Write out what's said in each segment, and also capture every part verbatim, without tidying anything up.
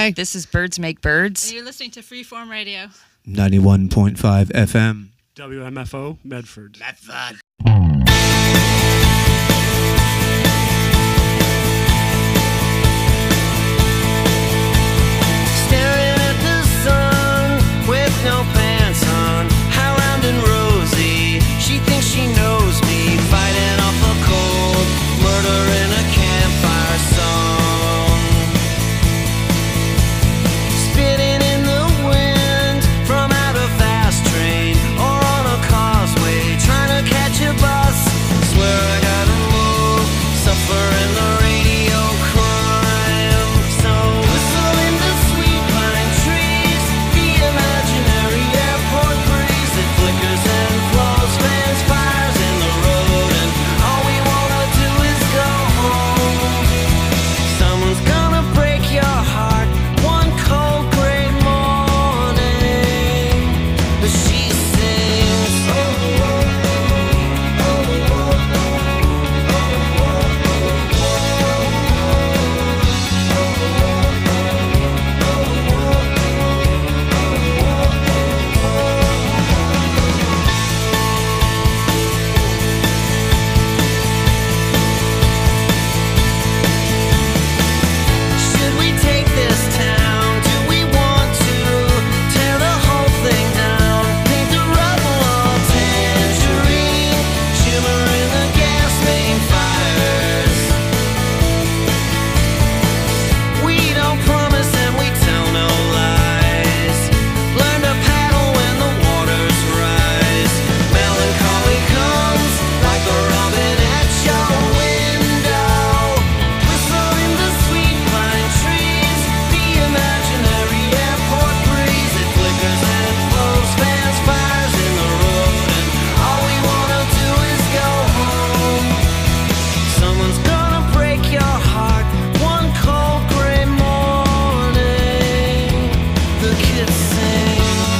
Hi, this is Birds Make Birds. And you're listening to Freeform Radio. ninety-one point five F M. W M F O, Medford. Medford. Staring at the sun with no pants on, how round and rosy. She thinks she knows me, fighting off a cold, murder in a campfire song. Spitting in the wind from out a fast train or on a causeway, trying to catch a bus. Swear I gotta move, suffer in the radio crime. So whistle in the sweet pine trees, the imaginary airport breeze that flickers and flows, fans fires in the road, and all we wanna do is go home. Someone's gonna break your heart one cold gray morning, but she sings. Should we take this town? Do we want to tear the whole thing down? Paint the rubble all tangerine, shimmer in the gas main fires. We don't promise and we tell no lies. Learn to paddle when the waters rise. Melancholy comes like a robin at your window. Whistle in the sweet pine trees, the imaginary airport breeze. It flickers and flows, fans fires in the road, and all we wanna do is go home. Someone's gonna break your heart one cold gray morning. The kids sing.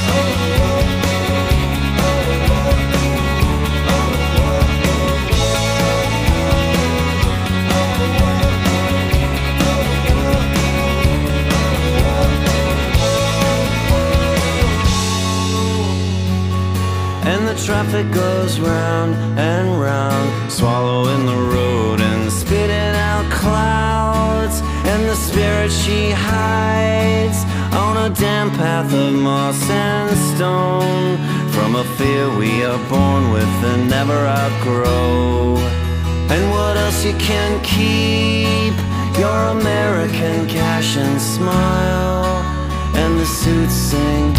And the traffic goes round and round, swallowing the road and spitting out clouds. And the spirit she hides on a damp path of moss and stone, from a fear we are born with and never outgrow. And what else you can keep? Your American cash and smile. And the suits sing.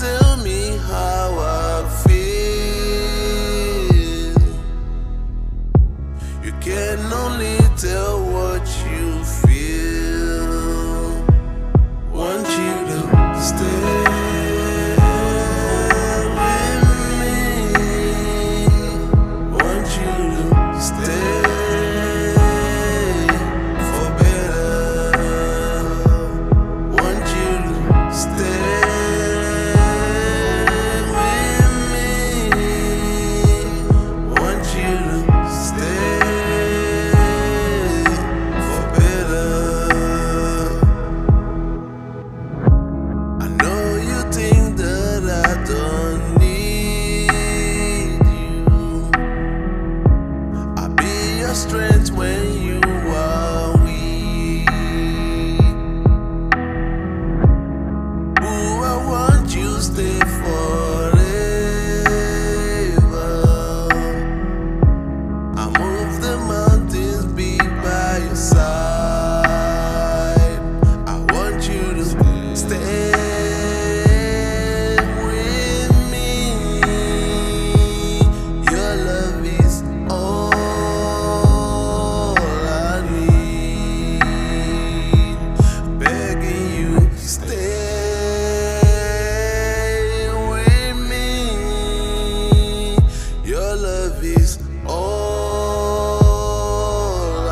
tell me how I feel. You can only tell what you feel. Want you to stay with me. Want you to stay for better. Want you to stay with me. Want you to stay for better. I know you think that I don't need you. I'll be your strength when you are weak. Ooh, I want you to stay forever. I move the mountains, be by your side. I want you to stay with me. Your love is all I need. Begging you, stay with me. Your love is all I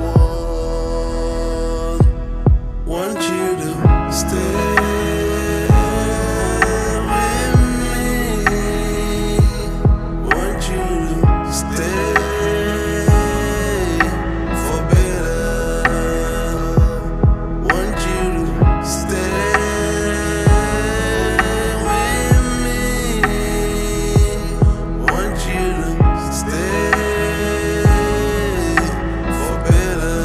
want. Want you to stay with me. Want you to stay for better. Want you to stay with me. Want you to stay for better.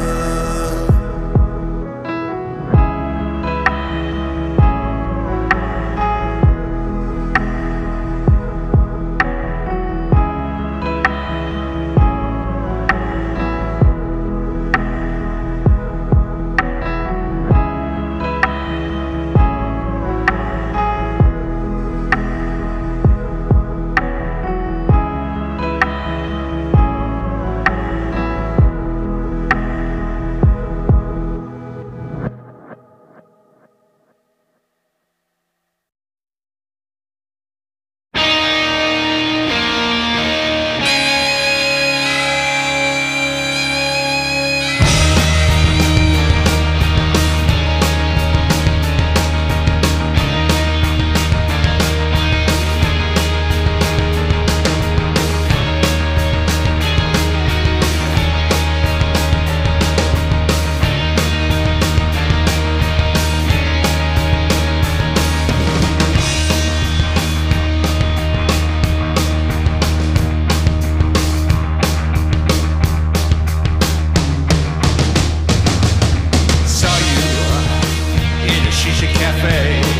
Saw you in a shisha cafe.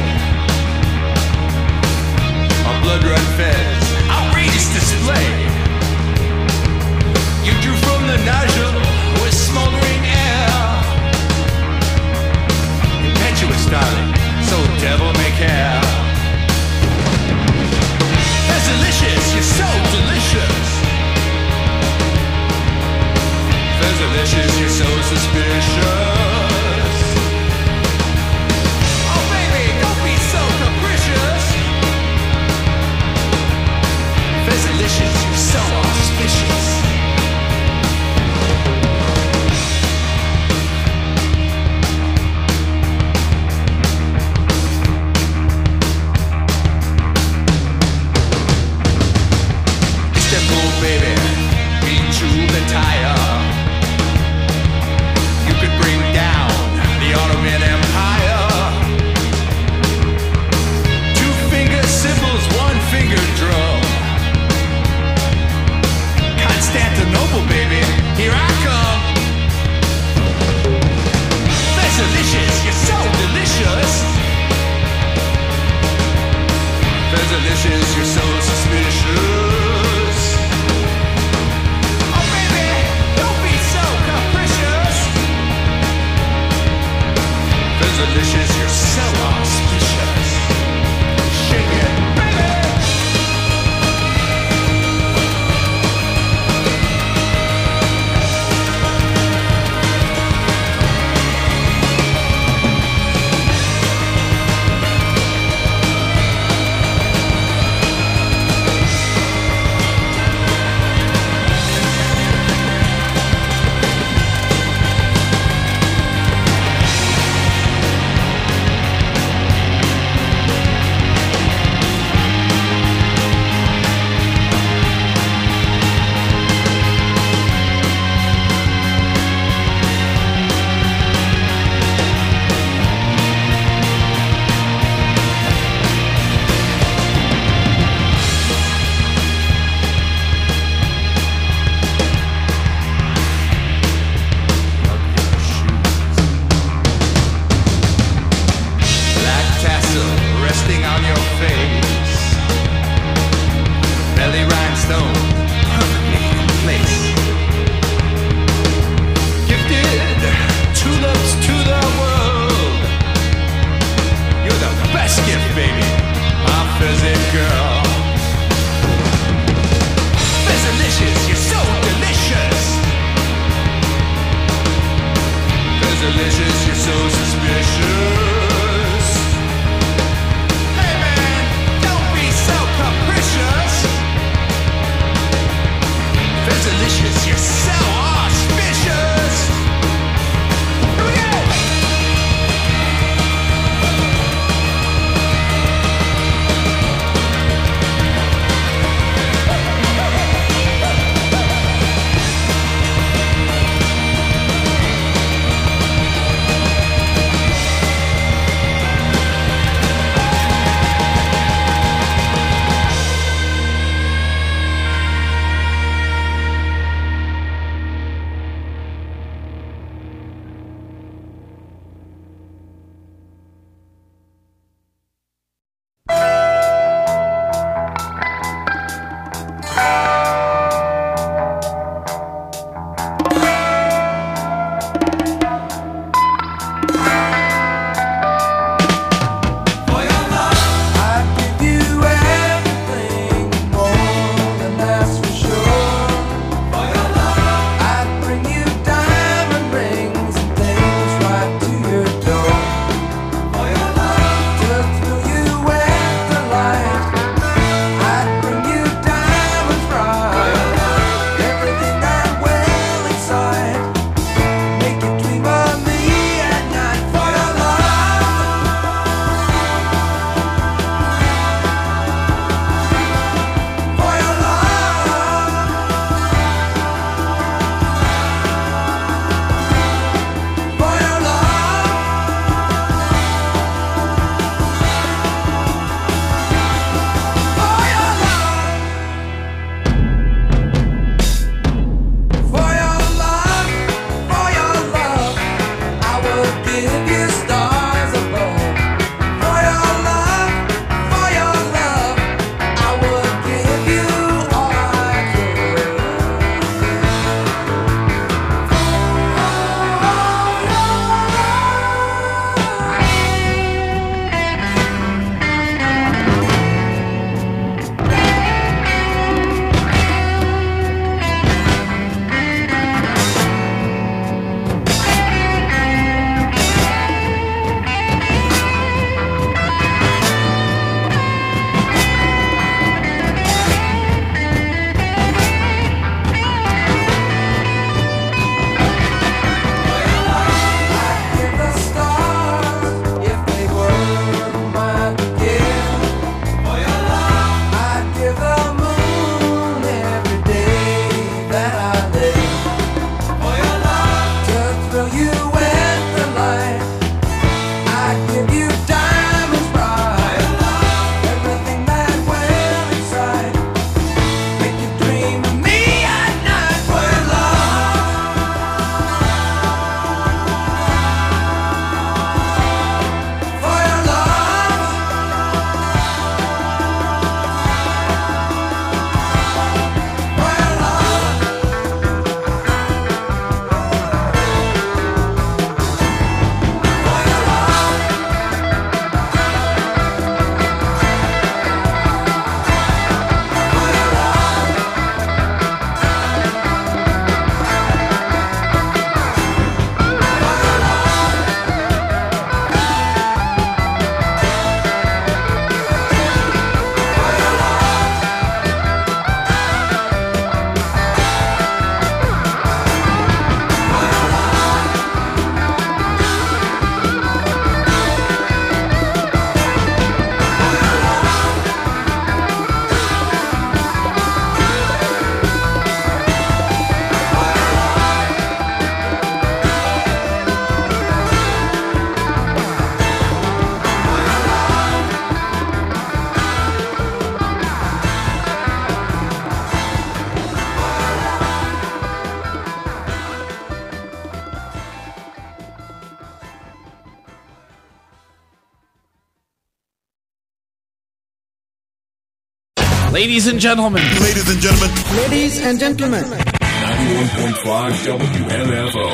On blood run feds, outrageous display. You drew from the nozzle with smoldering air. Impetuous, darling, so devil may care. That's delicious, you're so delicious. That's delicious, you're so suspicious. Oh baby, don't be so capricious. That's delicious, you're so auspicious. Istanbul, baby, beat you the tire. You could bring down the Ottoman Empire. Two finger cymbals, one finger drum. Constantinople, baby, here I come. That's delicious, you're so delicious. That's delicious, you're so suspicious. Oh baby, don't be so capricious. That's delicious, you're so auspicious. girl. Delicious, you're so delicious. Delicious, you're so suspicious. Hey man, don't be so capricious. Delicious, you're so auspicious. Here we go. Ladies and gentlemen. Ladies and gentlemen. Ladies and gentlemen. ninety-one point five W M F O.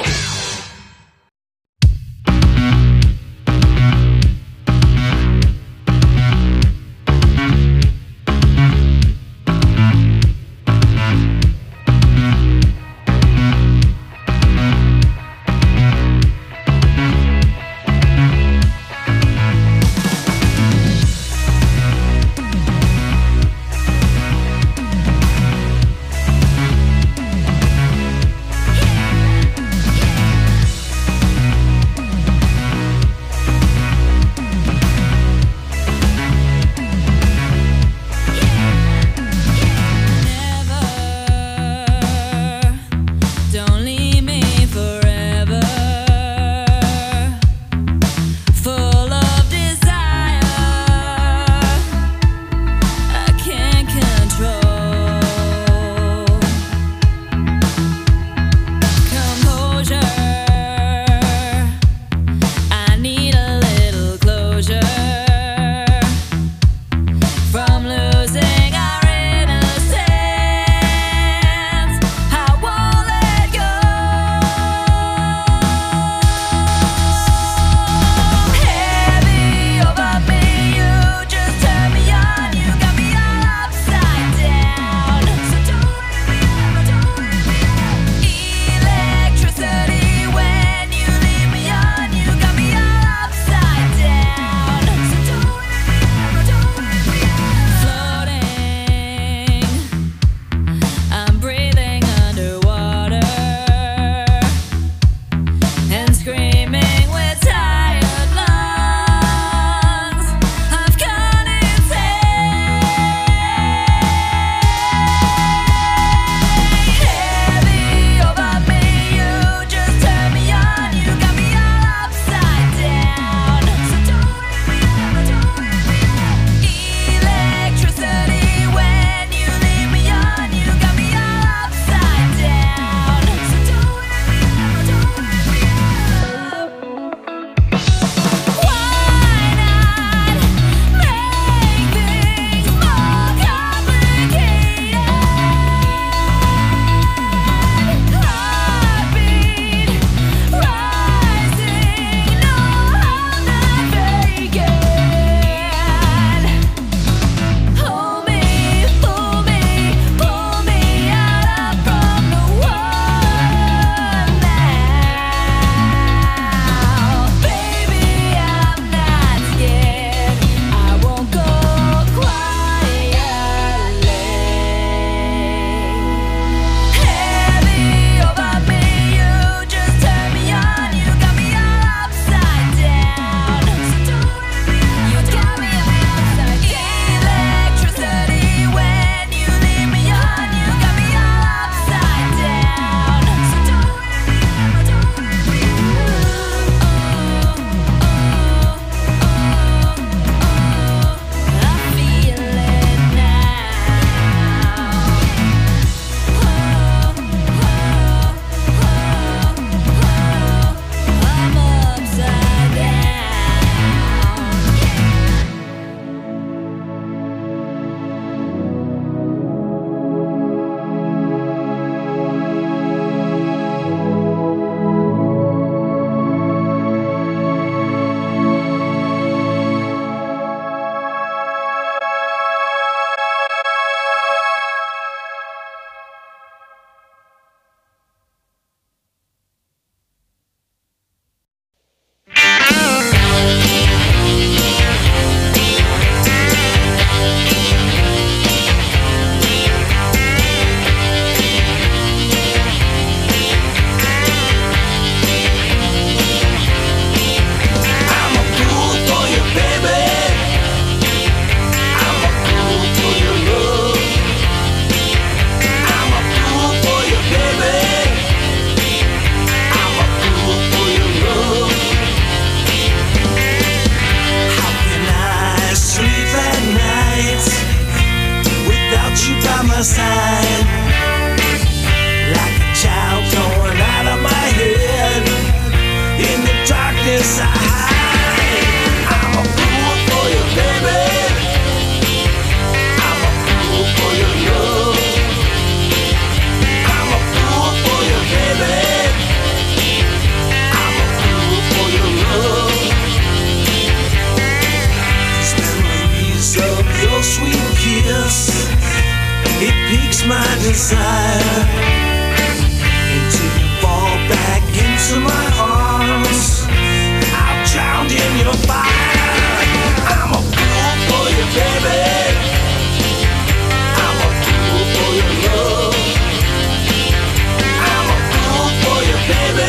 piques my desire until you fall back into my arms. I've drowned in your fire. I'm a fool for you, baby. I'm a fool for your love. I'm a fool for you, baby.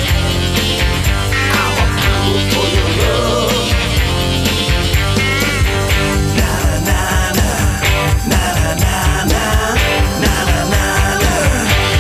I'm a fool for your love. Na na na na na na na na na na na.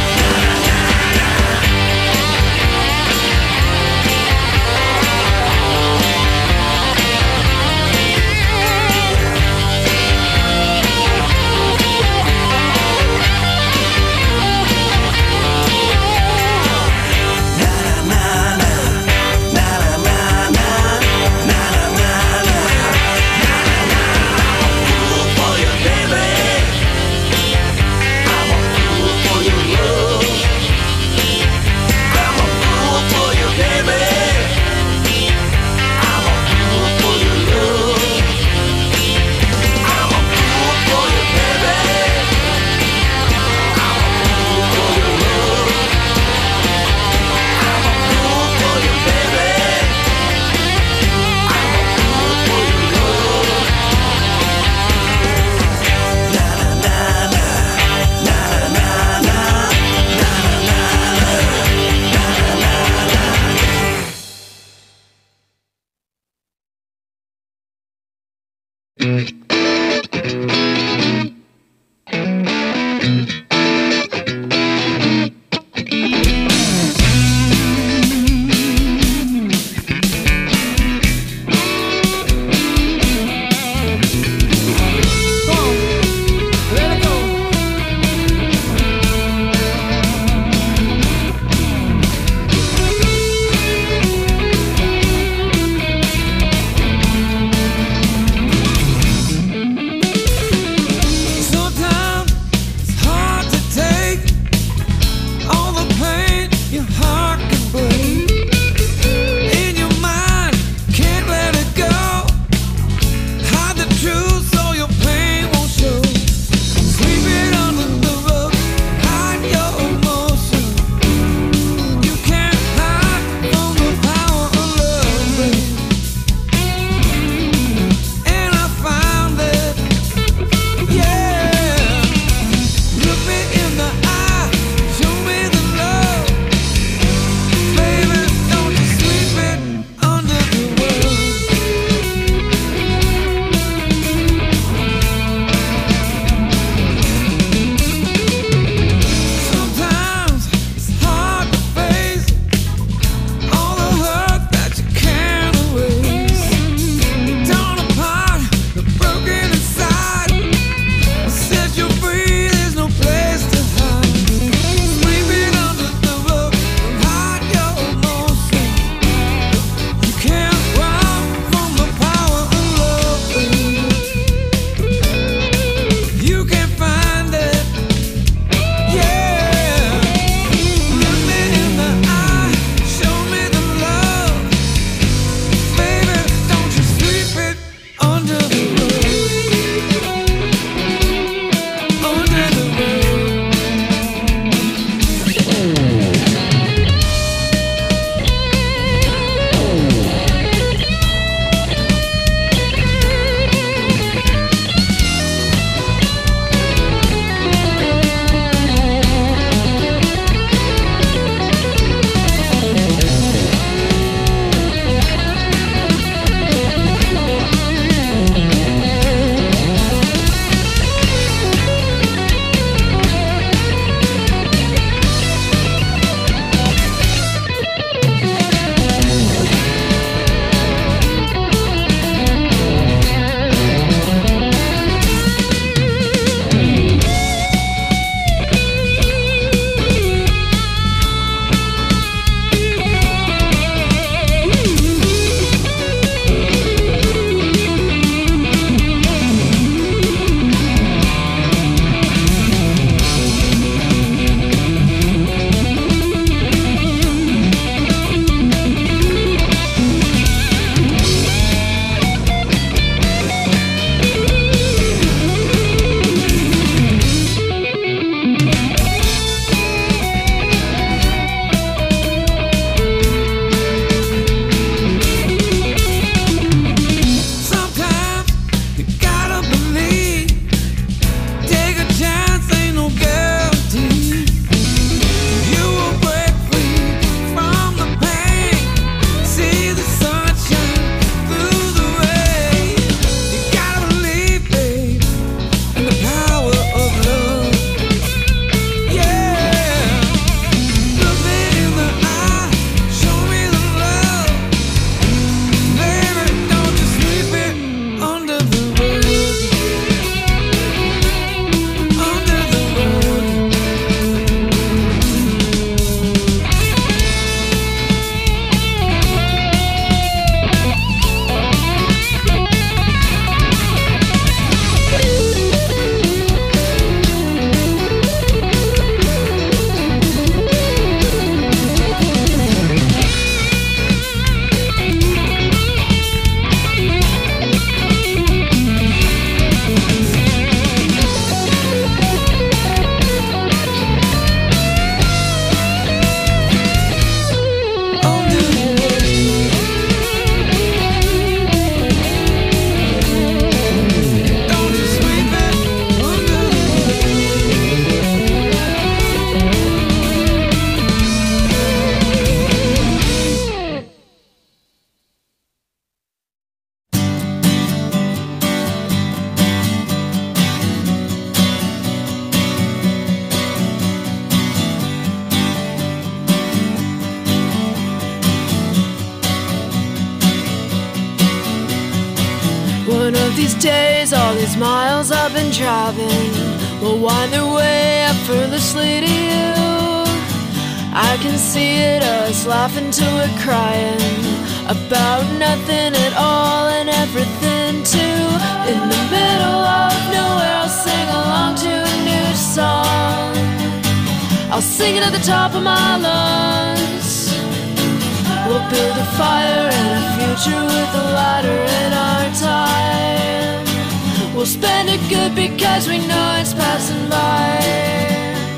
these days, all these miles I've been driving will wind their way effortlessly to you. I can see it, us laughing till we're crying about nothing at all and everything too. In the middle of nowhere, I'll sing along to a new song. I'll sing it at the top of my lungs. We'll build a fire and a future with a lighter in our time. We'll spend it good because we know it's passing by.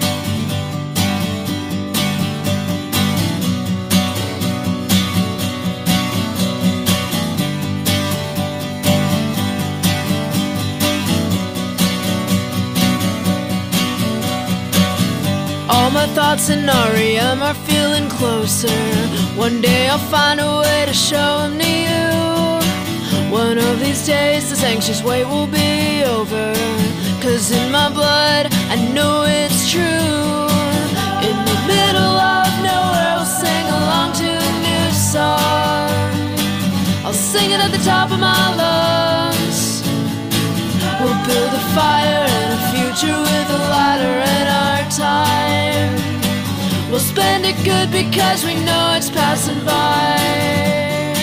All my thoughts in R E M are feeling closer. One day I'll find a way to show them to you. One of these days this anxious wait will be over. Cause in my blood I know it's true. In the middle of nowhere I'll sing along to a new song. I'll sing it at the top of my lungs. We'll build a fire and a future with a lighter in our time. We'll spend it good because we know it's passing by.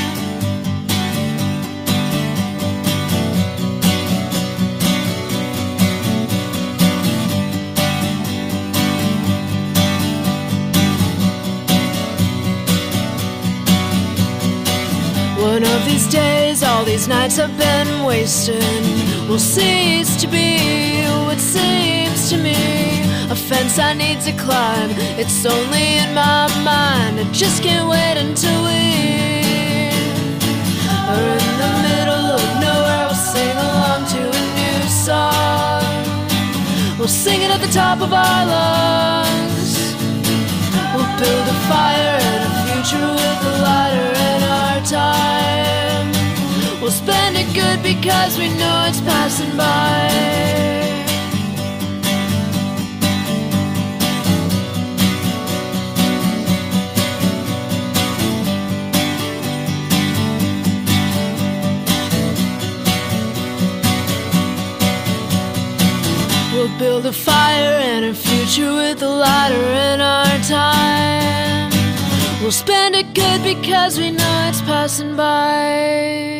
One of these days, all these nights I've been wasting will cease to be what seems to me a fence I need to climb. It's only in my mind. I just can't wait until we are in the middle of nowhere. We'll sing along to a new song. We'll sing it at the top of our lungs. We'll build a fire and a future with a lighter in our time. We'll spend it good because we know it's passing by. We'll build a fire and a future with a lighter in our time. We'll spend it good because we know it's passing by.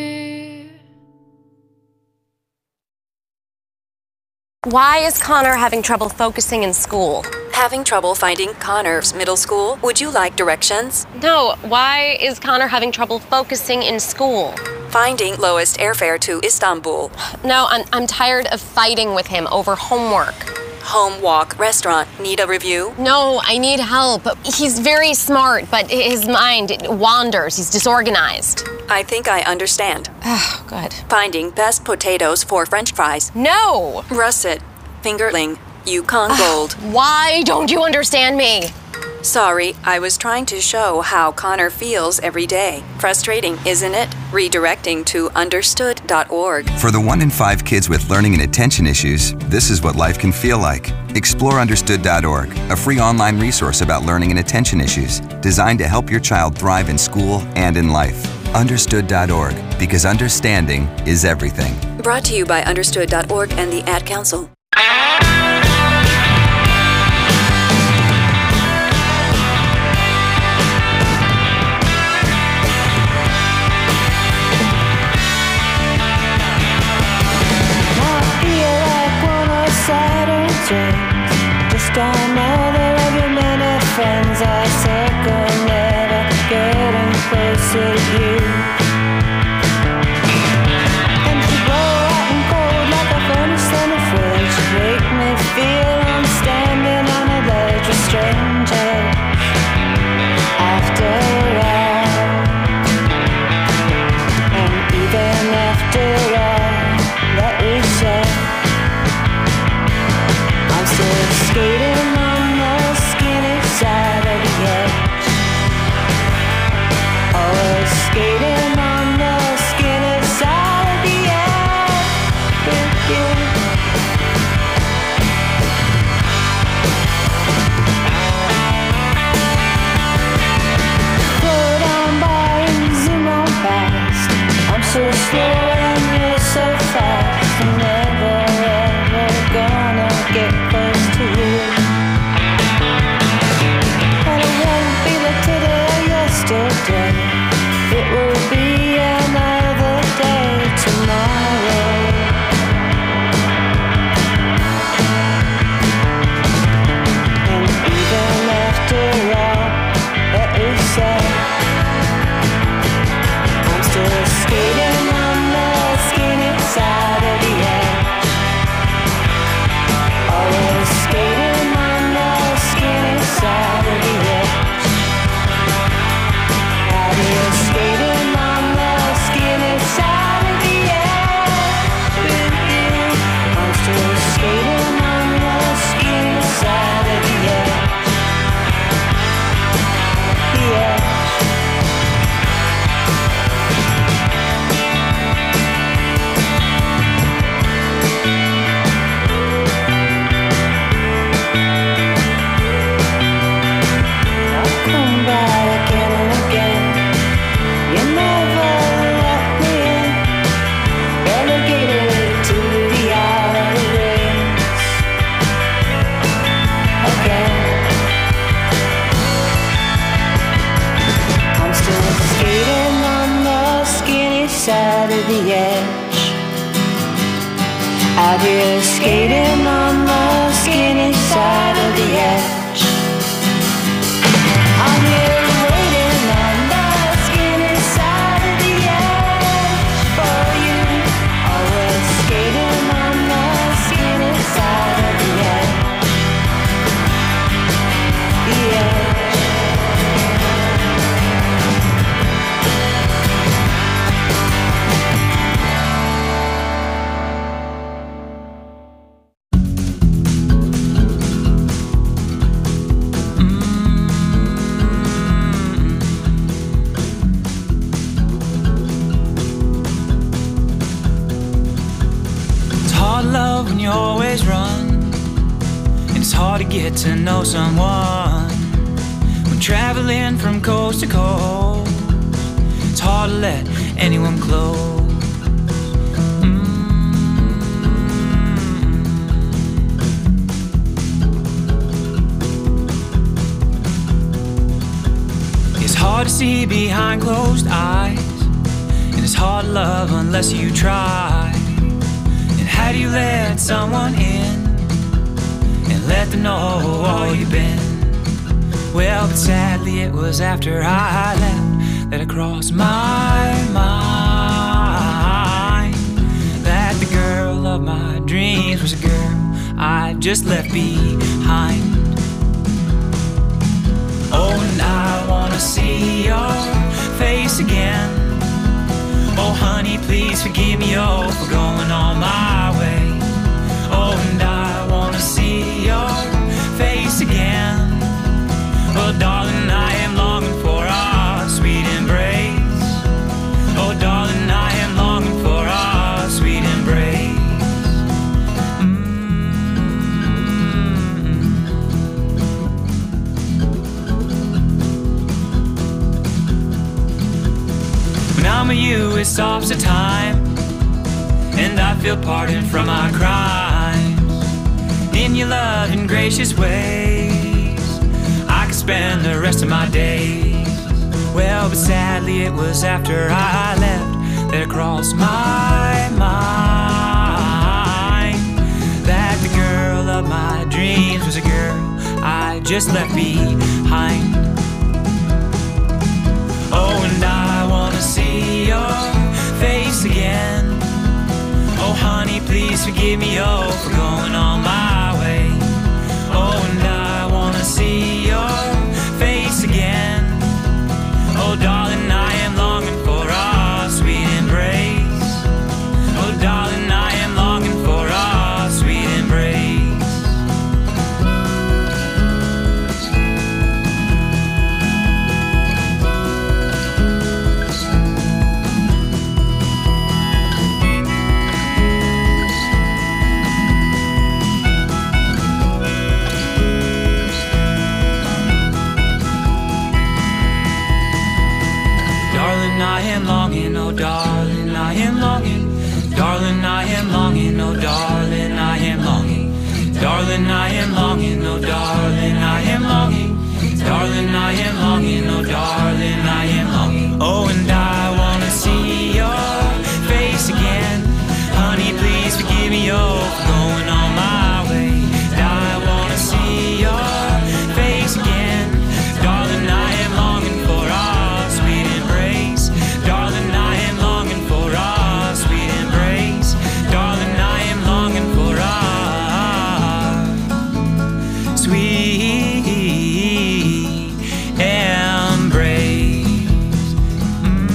Why is Connor having trouble focusing in school? Having trouble finding Connor's middle school? Would you like directions? No, why is Connor having trouble focusing in school? Finding lowest airfare to Istanbul. No, I'm, I'm tired of fighting with him over homework. Home, walk, restaurant. Need a review? No, I need help. He's very smart, but his mind it wanders. He's disorganized. I think I understand. Oh, good. Finding best potatoes for French fries. No! Russet, fingerling, Yukon Gold. Why don't you understand me? Sorry, I was trying to show how Connor feels every day. Frustrating, isn't it? Redirecting to understood dot org. For the one in five kids with learning and attention issues, this is what life can feel like. Explore understood dot org, a free online resource about learning and attention issues, designed to help your child thrive in school and in life. understood dot org, because understanding is everything. Brought to you by understood dot org and the Ad Council. Just another of your many friends I circle, never getting closer to you. And you blow hot and cold like a furnace in a fridge. You make me feel I'm standing on a ledge with strangers. After all, and even after all that we said, skating on the skinny side of Out here skating on the skinny side of the edge. I'm here waiting on the skinny side of the edge for you. Always skating on the skinny side of the edge. The edge. When you always run, and it's hard to get to know someone. When traveling from coast to coast, it's hard to let anyone close. Mm. It's hard to see behind closed eyes, and it's hard to love unless you try. How do you let someone in and let them know all you've been? Well, but sadly it was after I left that it crossed my mind that the girl of my dreams was a girl I just left behind. Oh, and I wanna see your face again. Oh honey, please forgive me, oh, for going on my way. Oh, and I wanna see your face again. Oh darling, I am longing for our sweet embrace. Oh darling, I am longing for our sweet embrace. When I'm with you, it stops the time, and I feel pardon from my crimes. In your loving, gracious ways, I could spend the rest of my days. Well, but sadly it was after I left that it crossed my mind that the girl of my dreams was a girl I just left behind. Oh, and I wanna see your face again. Oh honey, please forgive me, oh, for going on my way. Oh, and I wanna see your face again. Oh darling, I am longing for our sweet embrace. Oh darling, I am longing for our sweet embrace. I am longing, oh darling, I am longing. Darling, I am longing, oh darling, I am longing. Darling, I am longing, oh darling, I am longing. Darling, I am longing, oh darling, I am longing. Oh, and I wanna see your face again. Honey, please forgive me, oh, for going on my way. I wanna see your face again. Darling, I am longing for our sweet embrace. Darling, I am longing for our sweet embrace. Darling, I am longing for our sweet embrace. Mm.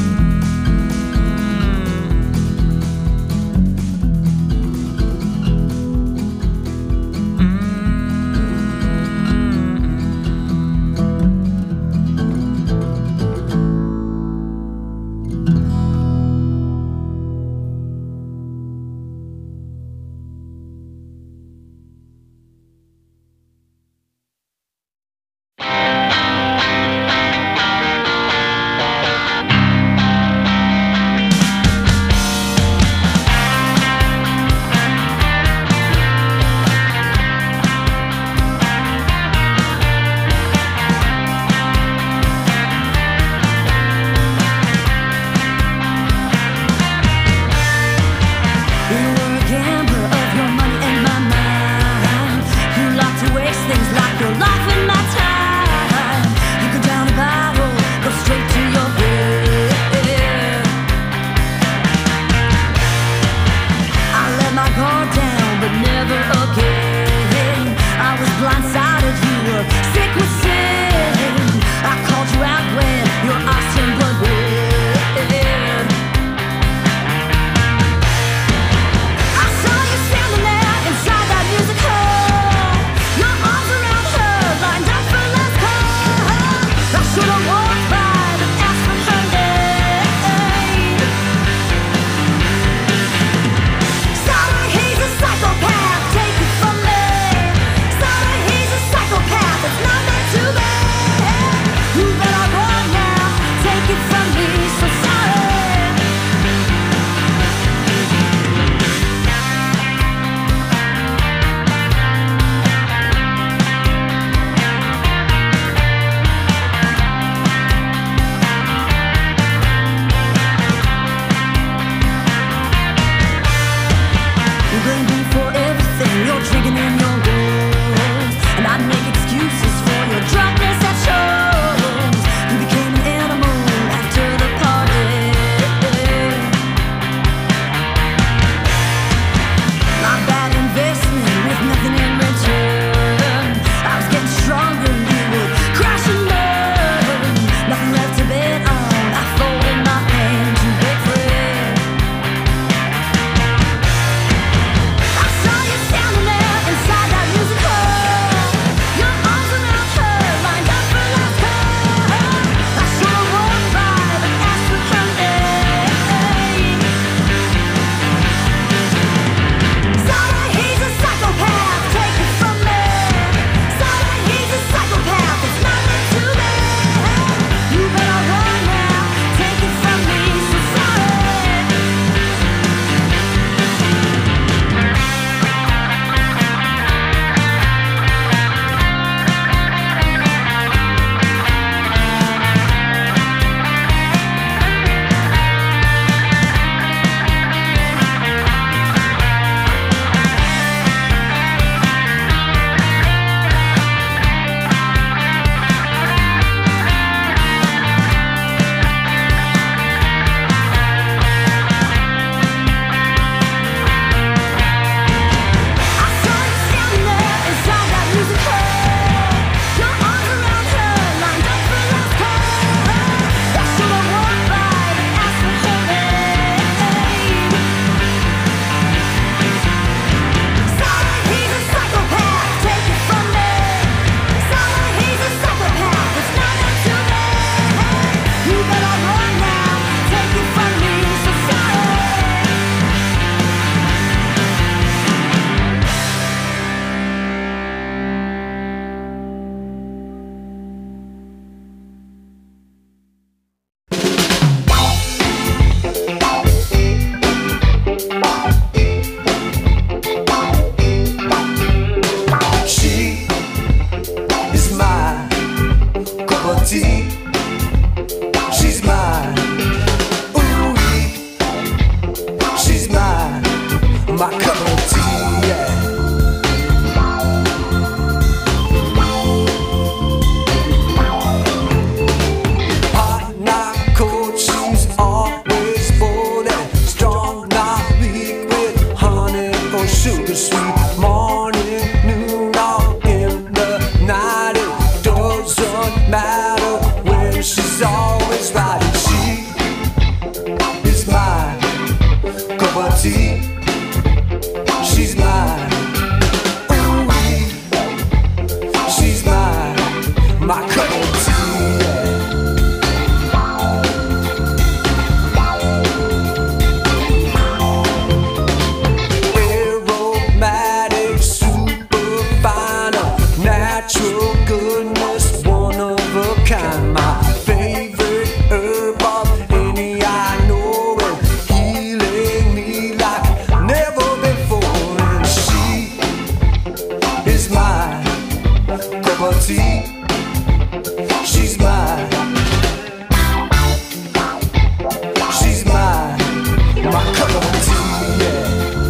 tea. She's mine. She's mine. My cup of tea, yeah.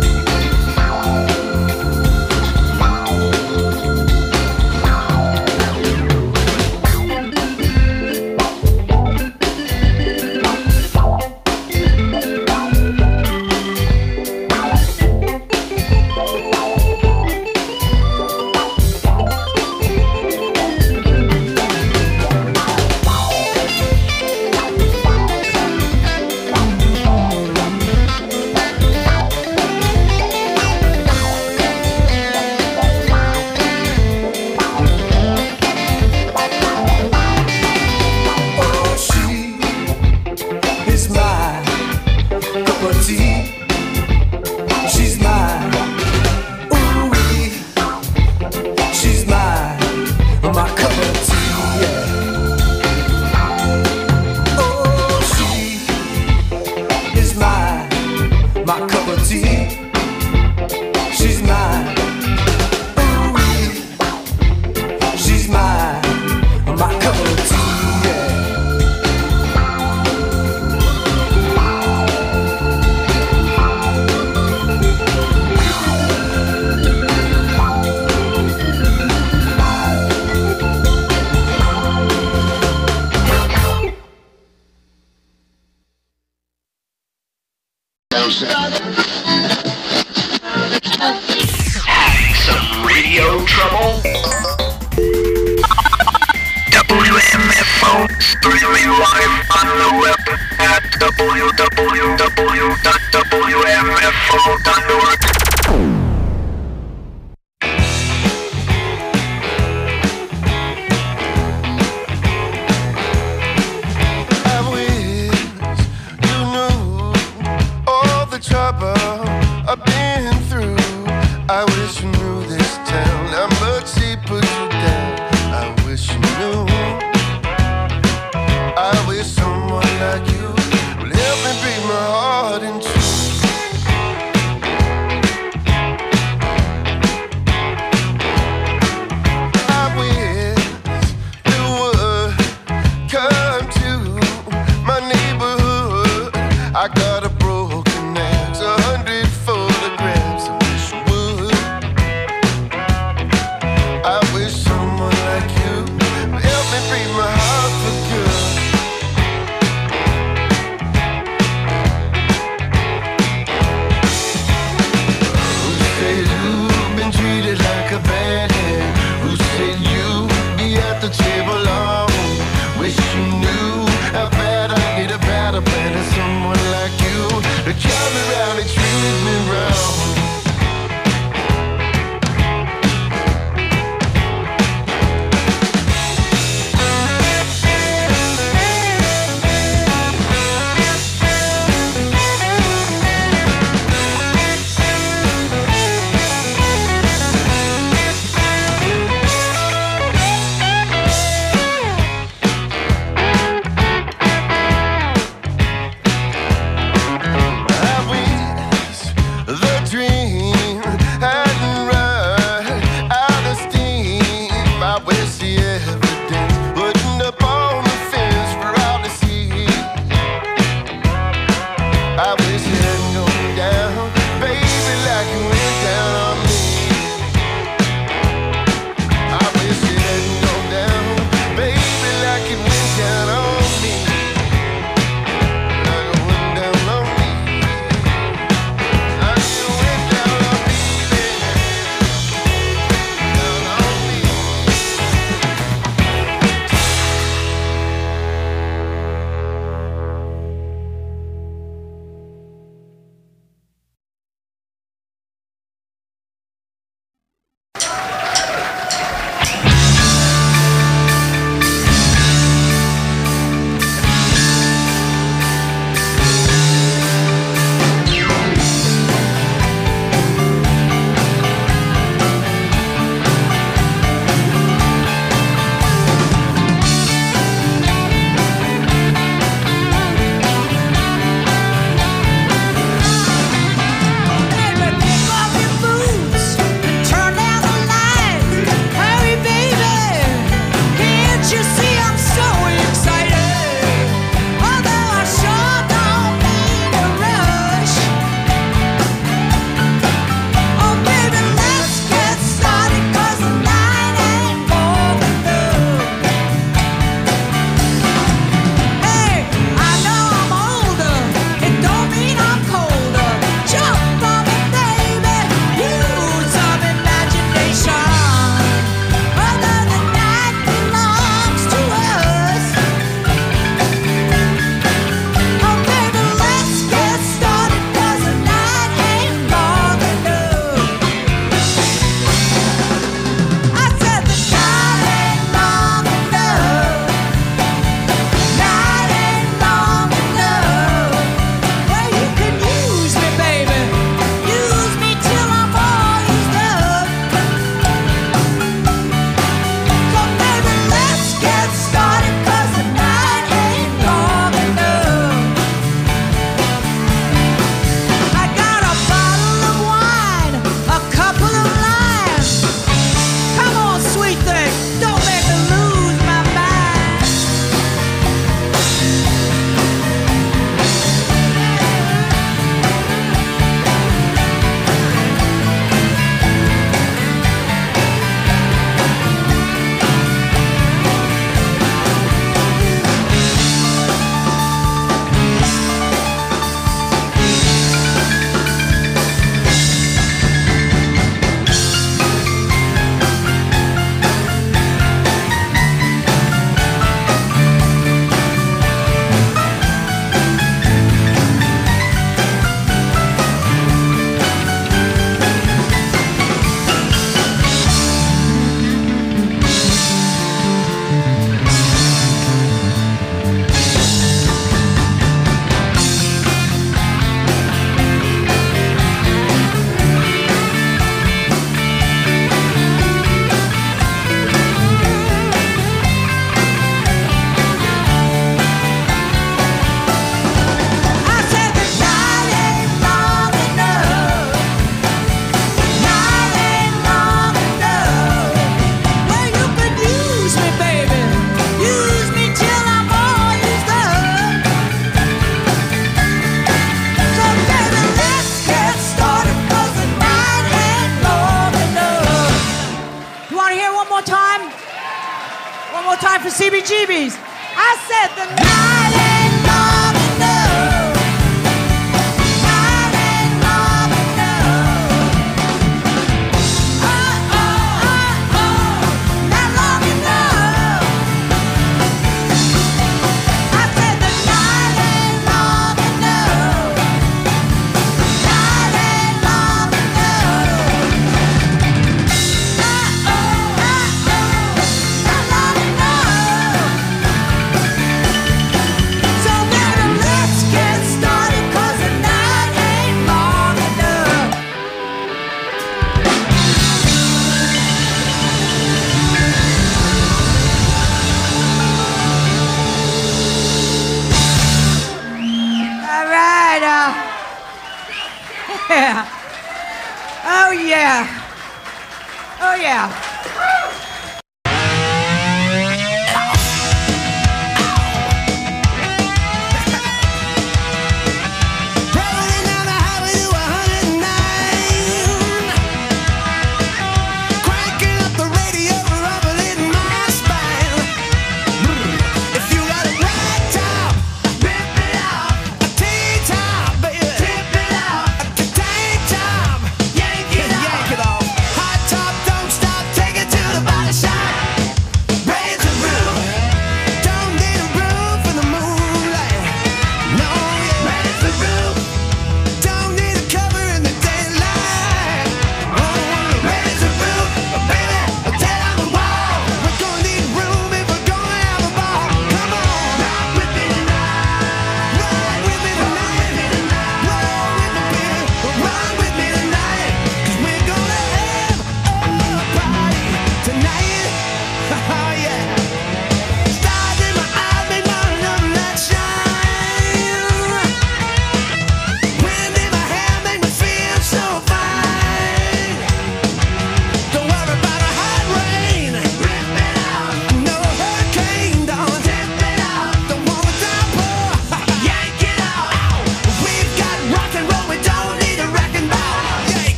Some radio trouble? W M F O streaming live on the web at w w w dot w m f o dot org. I've been through. I wish you knew this town. How much he put you down. I wish you knew. I wish someone like you would help me break my heart in two. I wish you would come to my neighborhood. I got a broken axe, a hundred photographs. I wish you would. I wish someone like you would help me break my heart for good. Who said you've been treated like a bad hand? Who said you'd be at the table long? Wish you knew how bad I need a better plan than someone like you to come around and treat me wrong. The dream one more time? One more time for C B G B's. I said the night ain't long enough. Night ain't long enough. Oh, oh, oh, oh, not long enough. I said the night ain't long enough. Night ain't long enough. Oh, oh, oh, oh, not long enough. So baby, let's get started, 'cause the night ain't long enough. All right, uh, yeah. Oh yeah. Oh yeah. Rolling down the highway to one oh nine, cranking up the radio, rumbling my spine. If you got a rag top, rip it off. A T-top, baby, rip it off. A tank top, yank it off. Hot top, don't stop, take it to the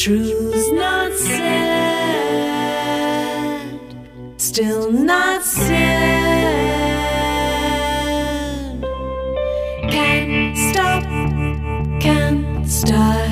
Truth's not said, still not said. Can't stop, can't start.